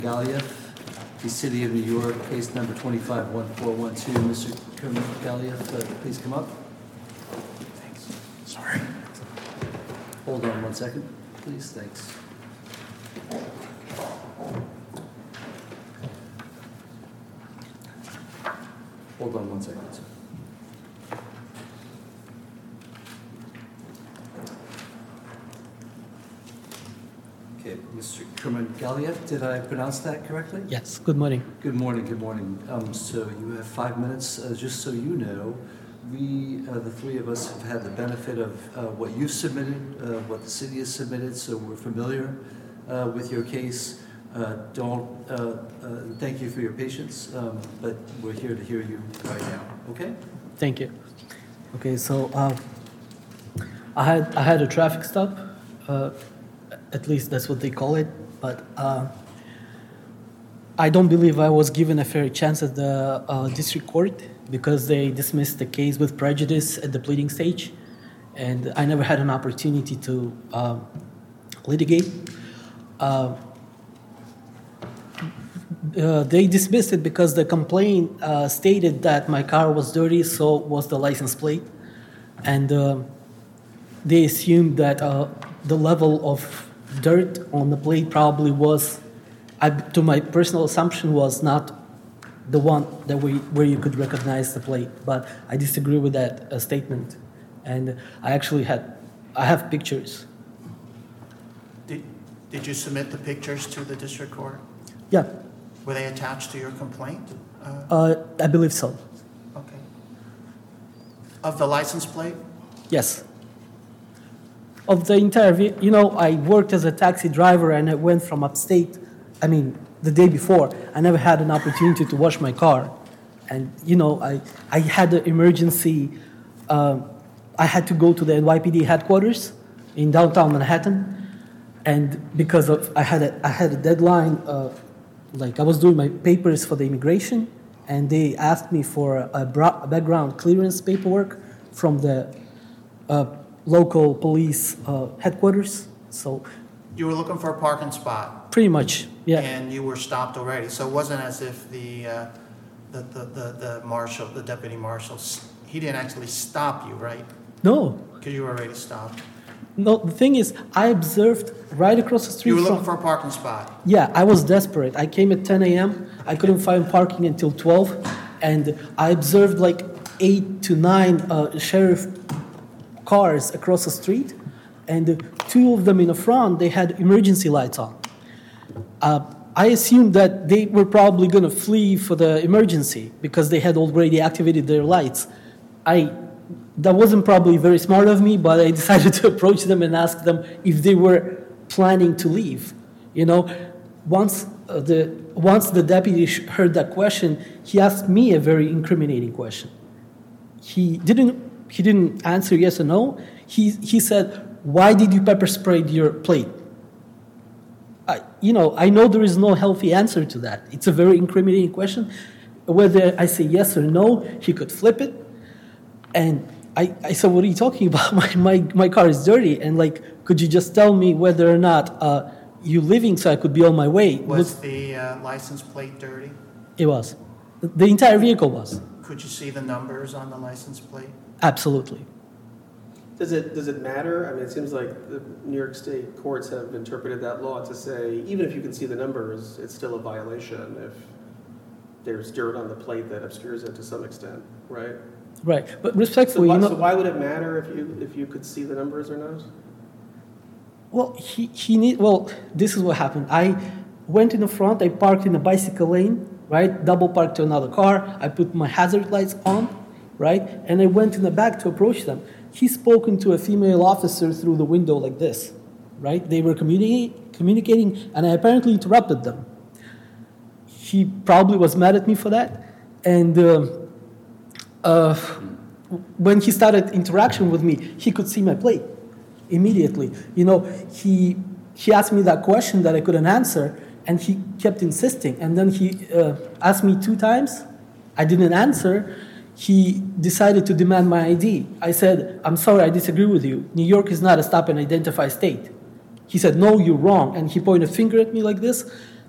Galiev, the City of New York, case number 251412. Mr. Galiev, please come up. Thanks. Sorry. Hold on 1 second, please. Thanks. Hold on 1 second. Okay, Mr. Galiev, did I pronounce that correctly? Yes, good morning. Good morning, good morning. So you have 5 minutes. Just so you know, we, the three of us, have had the benefit of what you've submitted, what the city has submitted, so we're familiar with your case. Thank you for your patience, but we're here to hear you right now, okay? Thank you. Okay, so I had a traffic stop, at least that's what they call it, but I don't believe I was given a fair chance at the district court because they dismissed the case with prejudice at the pleading stage, and I never had an opportunity to litigate. They dismissed it because the complaint stated that my car was dirty, so was the license plate, and they assumed that the level of dirt on the plate probably was, to my personal assumption, was not the one that where you could recognize the plate. But I disagree with that statement, and I have pictures. Did you submit the pictures to the district court? Yeah. Were they attached to your complaint? I believe so. Okay. Of the license plate? Yes. Of the entire, I worked as a taxi driver and I went from upstate, the day before. I never had an opportunity to wash my car. And, I had an emergency. I had to go to the NYPD headquarters in downtown Manhattan. And because I had a deadline, I was doing my papers for the immigration, and they asked me for a background clearance paperwork from the local police headquarters. So you were looking for a parking spot? Pretty much, yeah. And you were stopped already, so it wasn't as if the marshal, the deputy marshal, he didn't actually stop you, right? No. Because you were already stopped. No, the thing is, I observed right across the street. You were looking for a parking spot? Yeah, I was desperate. I came at 10 a.m. I couldn't find parking until 12, and I observed 8 to 9 sheriff cars across the street, and 2 of them in the front, they had emergency lights on. I assumed that they were probably going to flee for the emergency because they had already activated their lights. That wasn't probably very smart of me, but I decided to approach them and ask them if they were planning to leave. Once the deputy heard that question, he asked me a very incriminating question. He didn't answer yes or no. He said, "Why did you pepper spray your plate?" I know there is no healthy answer to that. It's a very incriminating question. Whether I say yes or no, he could flip it. And I said, "What are you talking about? My car is dirty, and could you just tell me whether or not you're leaving so I could be on my way?" Was the license plate dirty? It was. The entire vehicle was. Could you see the numbers on the license plate? Absolutely. Does it matter? It seems like the New York State courts have interpreted that law to say even if you can see the numbers, it's still a violation if there's dirt on the plate that obscures it to some extent, right? Right, but respectfully, so why would it matter if you could see the numbers or not? Well, this is what happened. I went in the front. I parked in a bicycle lane, right? Double parked to another car. I put my hazard lights on, right? And I went in the back to approach them. He's spoken to a female officer through the window like this, right? They were communicating, and I apparently interrupted them. He probably was mad at me for that, and when he started interaction with me, he could see my plate immediately. He asked me that question that I couldn't answer, and he kept insisting. And then he asked me 2 times. I didn't answer. He decided to demand my ID. I said, "I'm sorry, I disagree with you. New York is not a stop and identify state." He said, "No, you're wrong." And he pointed a finger at me like this.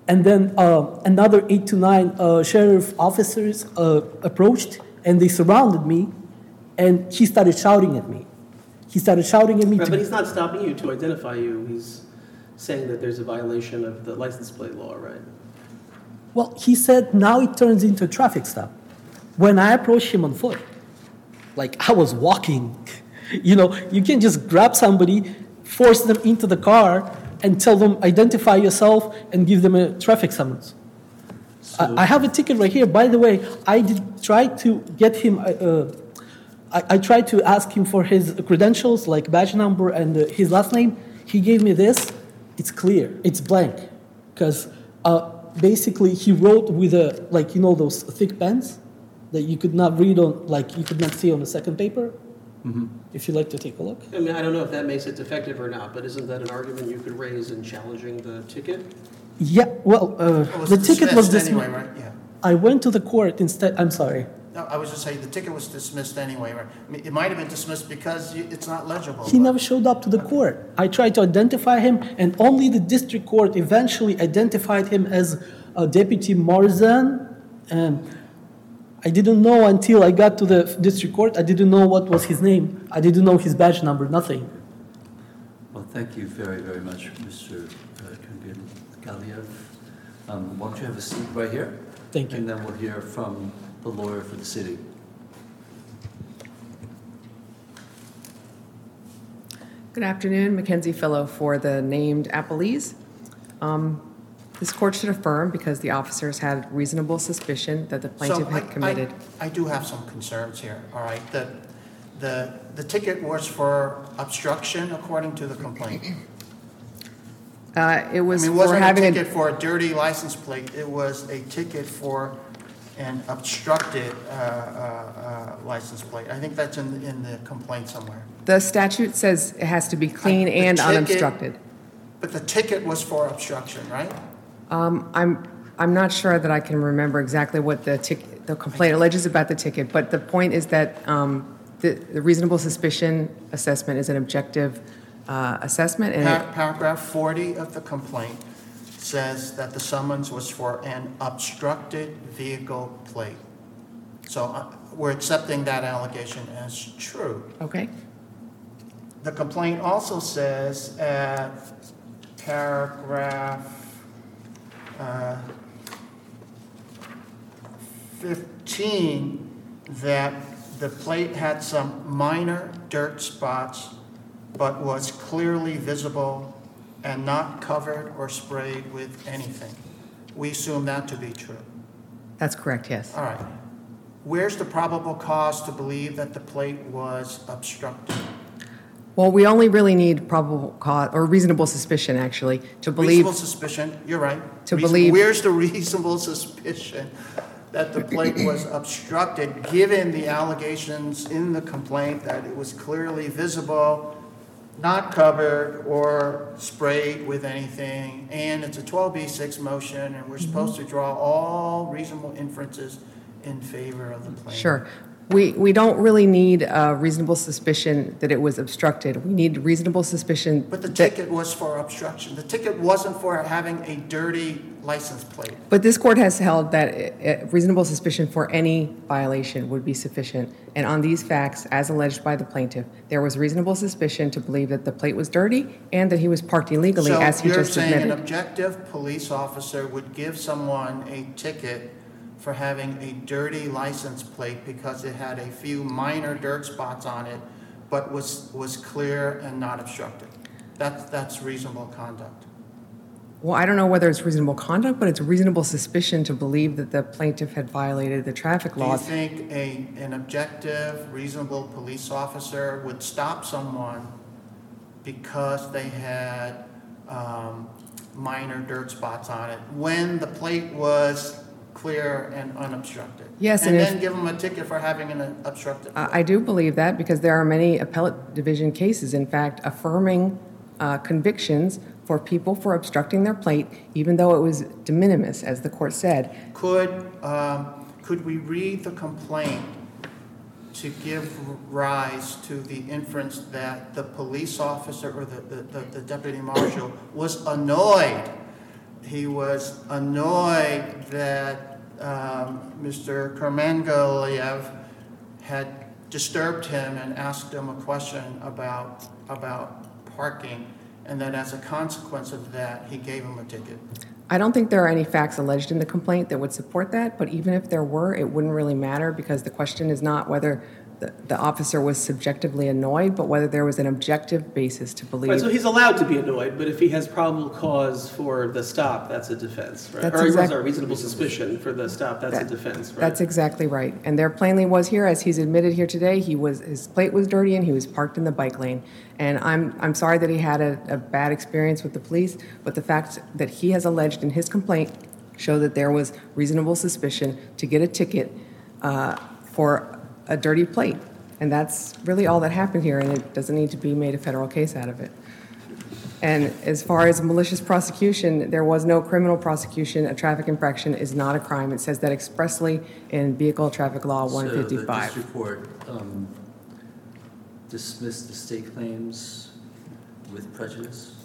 And then another 8 to 9 sheriff officers approached, and they surrounded me, and he started shouting at me. He started shouting at me. Right, but he's not stopping you to identify you. He's saying that there's a violation of the license plate law, right? Well, he said now it turns into a traffic stop. When I approached him on foot, like I was walking, you know, you can't just grab somebody, force them into the car, and tell them identify yourself and give them a traffic summons. So- I have a ticket right here. By the way, I did try to get him. I tried to ask him for his credentials, like badge number and his last name. He gave me this. It's clear. It's blank, because basically he wrote with a, like, you know, those thick pens that you could not read on, like you could not see on the second paper. Mhm. If you'd like to take a look. I mean, I don't know if that makes it defective or not, but isn't that an argument you could raise in challenging the ticket? Yeah. Well, It was the ticket was dismissed dismissed. anyway, right? Yeah. I went to the court instead. I'm sorry. No, I was just saying, the ticket was dismissed anyway, right? I mean, it might have been dismissed because it's not legible. He but- never showed up to the court. I tried to identify him, and only the district court eventually identified him as Deputy Marzan. And I didn't know until I got to the district court. I didn't know what was his name. I didn't know his badge number, nothing. Well, thank you very, very much, Mr. Galiev. Why don't you have a seat right here? Thank you. And then we'll hear from the lawyer for the city. Good afternoon, Mackenzie Fillo for the named appellees. This court should affirm because the officers had reasonable suspicion that the plaintiff had committed. I do have some concerns here, all right? The ticket was for obstruction according to the complaint. It I was mean, it for wasn't a having ticket for a dirty license plate, it was a ticket for an obstructed license plate. I think that's in the complaint somewhere. the statute says it has to be clean The and ticket- unobstructed. But the ticket was for obstruction, right? I'm not sure that I can remember exactly what the complaint alleges about the ticket, but the point is that the reasonable suspicion assessment is an objective assessment, and Paragraph 40 of the complaint says that the summons was for an obstructed vehicle plate. So we're accepting that allegation as true. okay. The complaint also says at paragraph 15 that the plate had some minor dirt spots but was clearly visible and not covered or sprayed with anything. We assume that to be true. That's correct, yes. All right. Where's the probable cause to believe that the plate was obstructed? Well, we only really need probable cause, or reasonable suspicion, actually, to believe. Reasonable suspicion, you're right. To believe- Where's the reasonable suspicion that the plate was obstructed, given the allegations in the complaint that it was clearly visible, not covered or sprayed with anything, and it's a 12B6 motion, and we're supposed to draw all reasonable inferences in favor of the plaintiff? Sure. We don't really need reasonable suspicion that it was obstructed. We need reasonable suspicion. But the that- ticket was for obstruction. The ticket wasn't for having a dirty license plate. But this court has held that reasonable suspicion for any violation would be sufficient. And on these facts, as alleged by the plaintiff, there was reasonable suspicion to believe that the plate was dirty and that he was parked illegally, as he just So you're saying an admitted. objective police officer would give someone a ticket for having a dirty license plate because it had a few minor dirt spots on it, but was clear and not obstructed? That's reasonable conduct. Well, I don't know whether it's reasonable conduct, but it's reasonable suspicion to believe that the plaintiff had violated the traffic Do you laws. think an objective, reasonable police officer would stop someone because they had minor dirt spots on it when the plate was clear and unobstructed? Yes, And and if- then give them a ticket for having an obstructed plate? I do believe that because there are many appellate division cases, in fact, affirming convictions for people for obstructing their plate, even though it was de minimis, as the court said. Could we read the complaint to give rise to the inference that the police officer or the deputy marshal was annoyed he was annoyed that Mr. Kermangaliev had disturbed him and asked him a question about parking, and that as a consequence of that, he gave him a ticket. I don't think there are any facts alleged in the complaint that would support that, but even if there were, it wouldn't really matter because the question is not whether the officer was subjectively annoyed, but whether there was an objective basis to Right, believe. so he's allowed to be annoyed, but if he has probable cause for the stop, that's a defense, right? That's Or exact- sorry, reasonable suspicion for the stop, that's a That- defense, right? That's exactly right. And there plainly was here, as he's admitted here today, his plate was dirty and he was parked in the bike lane. And I'm sorry that he had a bad experience with the police, but the fact that he has alleged in his complaint show that there was reasonable suspicion to get a ticket for a dirty plate. And that's really all that happened here, and it doesn't need to be made a federal case out of it. And as far as malicious prosecution, there was no criminal prosecution. A traffic infraction is not a crime. It says that expressly in Vehicle Traffic Law So the 155. district court dismissed the state claims with prejudice?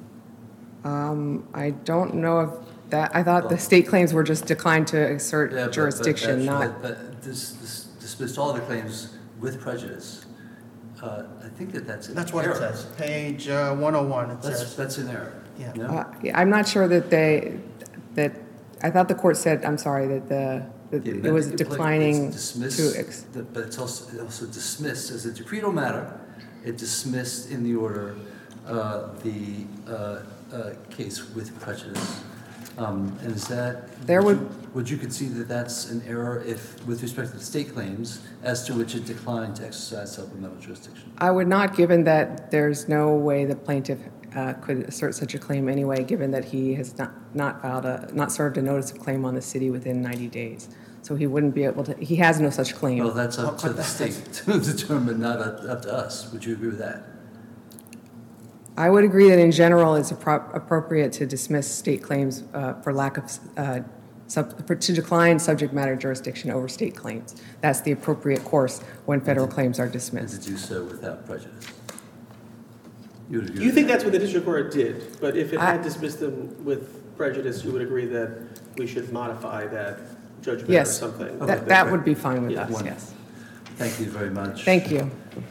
I don't know if that, I thought the state claims were just declined to Yeah, assert but jurisdiction, not. This dismissed all the claims with prejudice. I think that's an That's what it error. says, page 101, it says. That's an error. Yeah. No? Yeah, I'm not sure that I thought the court said, I'm sorry, that Yeah, it was but declining it's dismissed, to, but it's also dismissed as a decretal matter. It dismissed in the order the case with prejudice. And is that, There would you concede that that's an error if, with respect to the state claims, as to which it declined to exercise supplemental jurisdiction? I would not, given that there's no way the plaintiff could assert such a claim anyway, given that he has not served a notice of claim on the city within 90 days. So he wouldn't be able to, he has no such claim. Well, that's up to the state to determine, not up to us. Would you agree with that? I would agree that in general, it's appropriate to dismiss state claims for lack of, to decline subject matter jurisdiction over state claims. That's the appropriate course when federal claims are And dismissed. to do so without prejudice? You would agree You with think that? that's what the district court did, but if it I- had dismissed them with prejudice, you would agree that we should modify that judgment or Yes, something? that would be fine with Yeah. us, yes. Thank you very much. Thank you.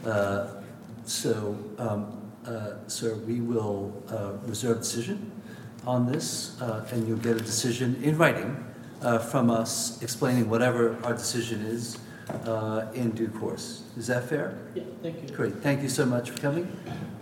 Sir, we will reserve decision on this, and you'll get a decision in writing from us explaining whatever our decision is in due course. Is that fair? Yeah, thank you. Great. Thank you so much for coming.